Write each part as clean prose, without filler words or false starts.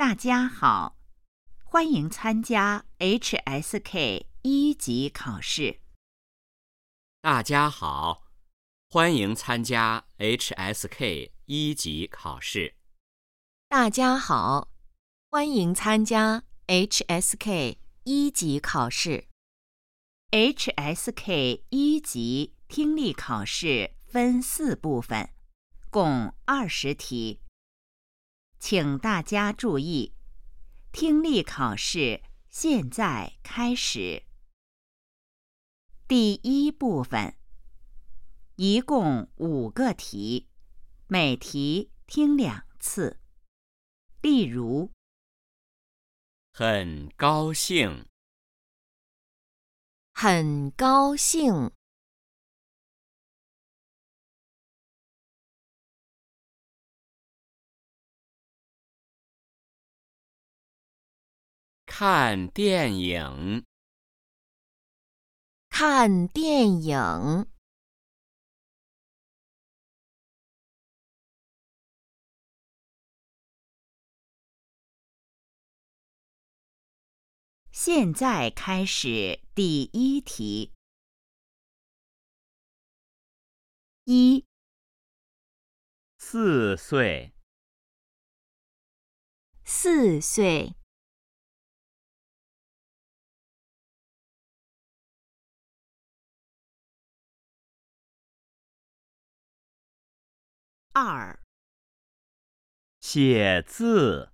大家好，欢迎参加 HSK 1级考试。 大家好，欢迎参加 HSK 1级考试。 大家好，欢迎参加 HSK 1级考试。 HSK 1级听力考试分4部分，共20题。请大家注意，听力考试现在开始。第1部分，一共5个题，每题听2次。例如， 很高兴， 很高兴， 看电影， 看电影， 现在开始第1题。1、 4岁， 4岁， 2、 写字，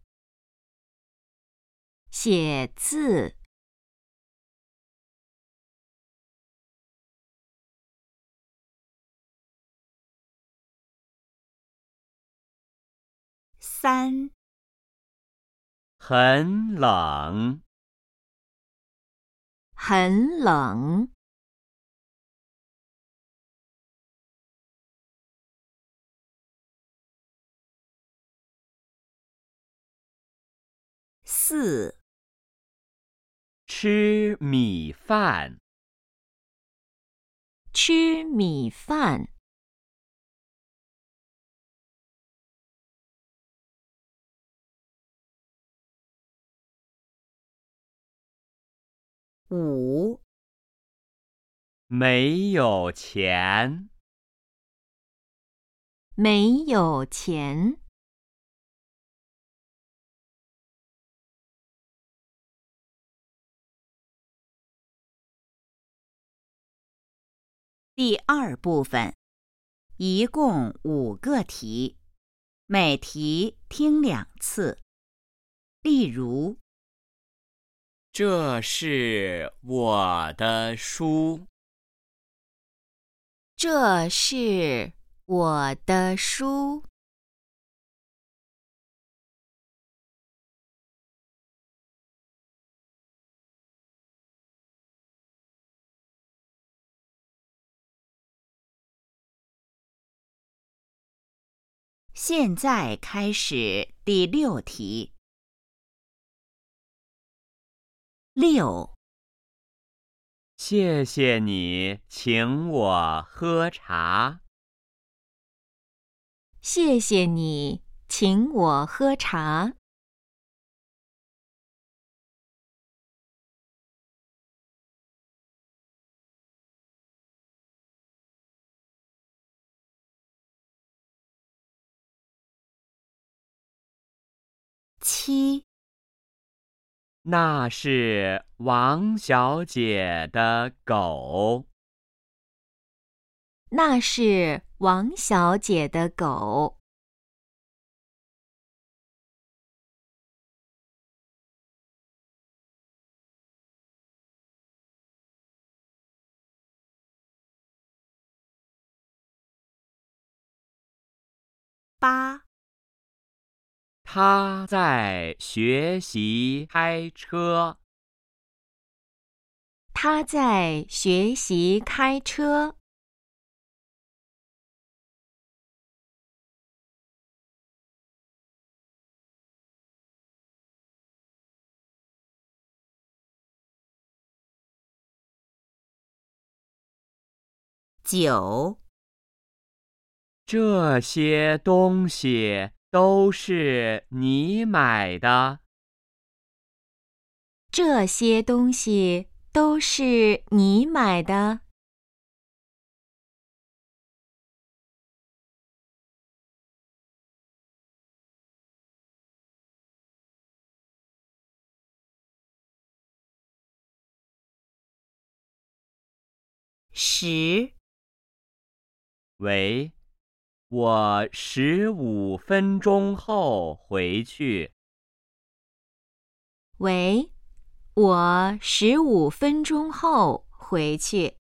写字， 3、 很冷， 很冷， 4、 吃米饭， 吃米饭， 5、 没有钱， 没有钱， 第2部分，一共5个题，每题听2次。例如， 这是我的书， 这是我的书， 现在开始第6题。6、 谢谢你请我喝茶， 谢谢你请我喝茶。 7、 那是王小姐的狗， 那是王小姐的狗。 8、 她在学习开车， 他在学习开车。 9、 这些东西都是你买的？ 这些东西都是你买的？10。 喂，我15分钟后回去。 喂，我15分钟后回去。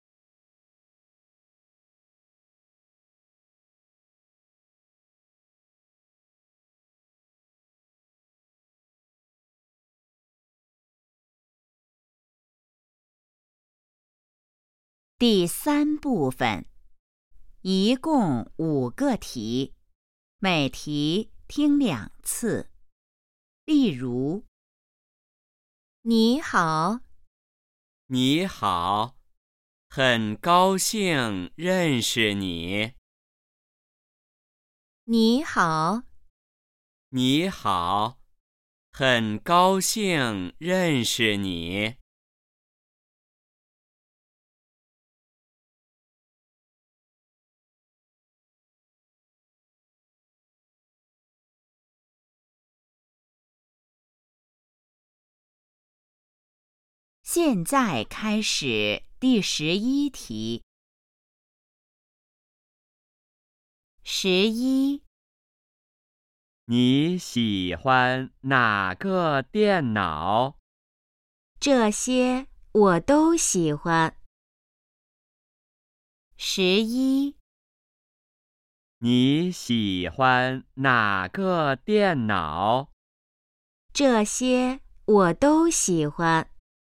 第3部分，一共5个题，每题听2次。例如， 你好， 你好，很高兴认识你。 你好， 你好，很高兴认识你。 现在开始第11题。11， 你喜欢哪个电脑？ 这些我都喜欢。 11， 你喜欢哪个电脑？ 这些我都喜欢。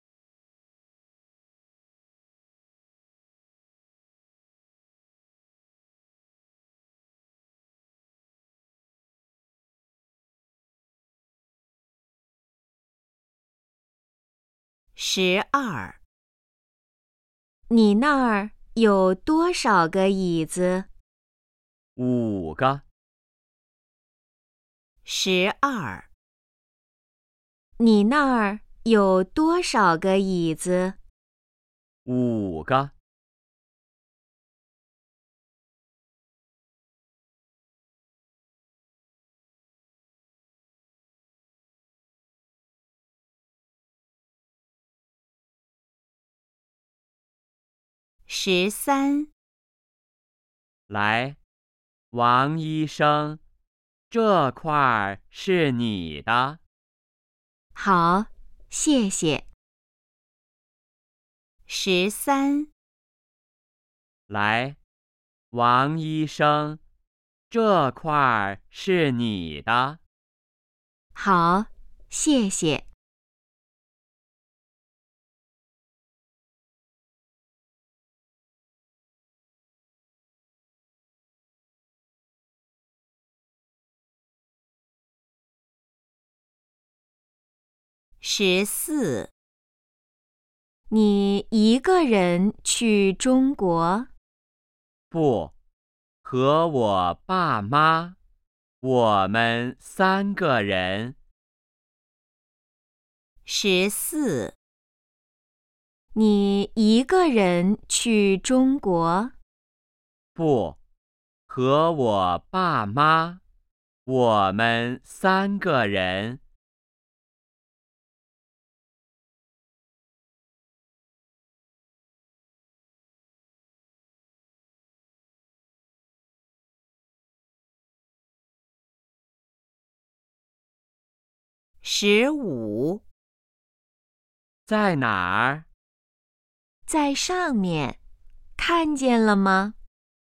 12， 你那儿有多少个椅子 5个。 12， 你那儿有多少个椅子 5个。 13， 来，王医生，这块儿是你的。 好，谢谢。 13， 来，王医生，这块儿是你的。 好，谢谢。 14， 你一个人去中国？ 不，和我爸妈，我们3个人。 14， 你一个人去中国？ 不，和我爸妈，我们3个人。 15， 在哪儿？ 在上面，看见了吗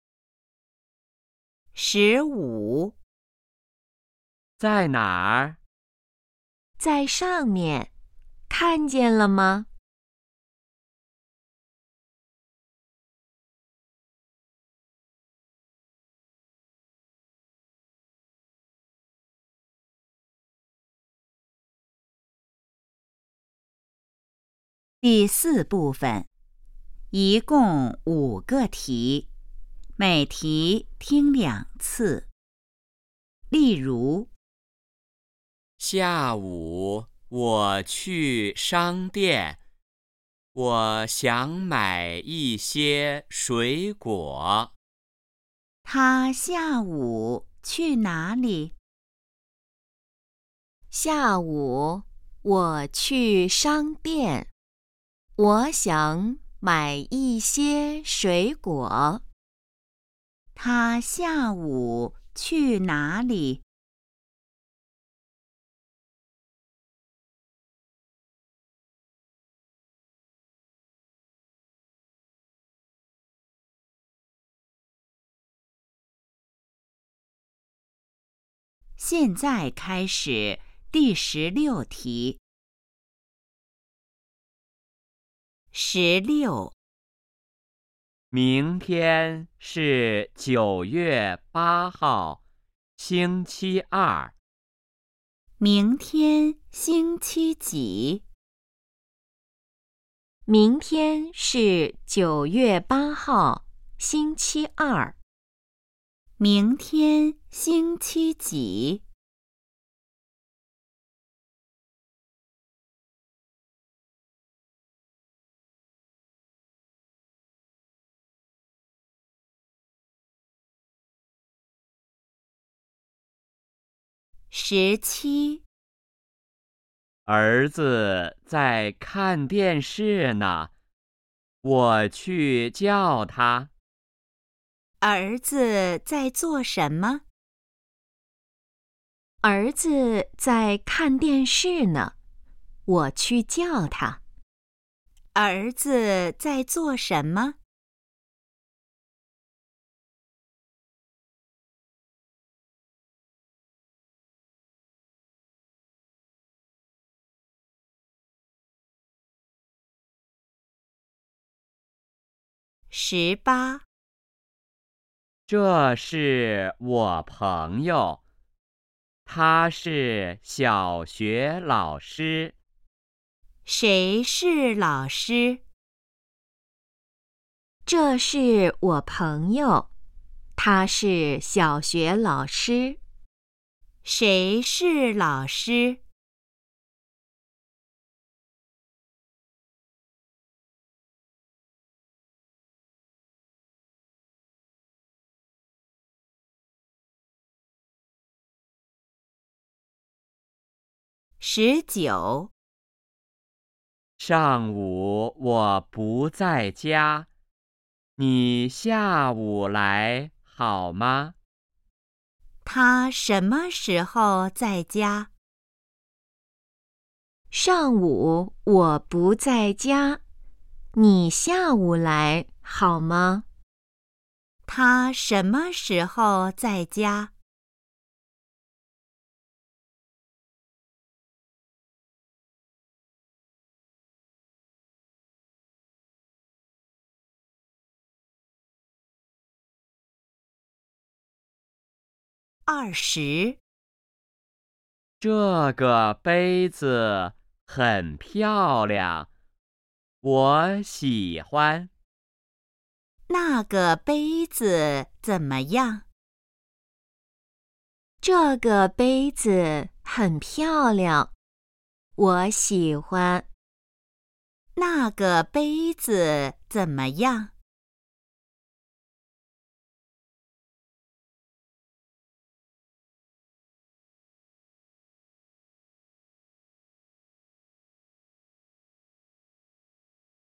15， 在哪儿？ 在上面，看见了吗第4部分，一共5个题，每题听2次。例如， 下午我去商店，我想买一些水果。 他下午去哪里？ 下午我去商店，我想买一些水果。 他下午去哪里？现在开始第16题。16， 明天是9月8号，星期二。 明天星期几？ 明天是9月8号，星期二。 明天星期几？17， 儿子在看电视呢，我去叫他。 儿子在做什么？ 儿子在看电视呢，我去叫他。 儿子在做什么？18， 这是我朋友，他是小学老师。 谁是老师？ 这是我朋友，他是小学老师。 谁是老师？19， 上午我不在家，你下午来好吗？ 他什么时候在家？ 上午我不在家，你下午来好吗？ 他什么时候在家？20， 这个杯子很漂亮，我喜欢。 那个杯子怎么样？ 这个杯子很漂亮，我喜欢。 那个杯子怎么样？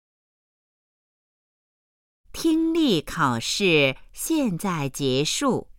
听力考试现在结束。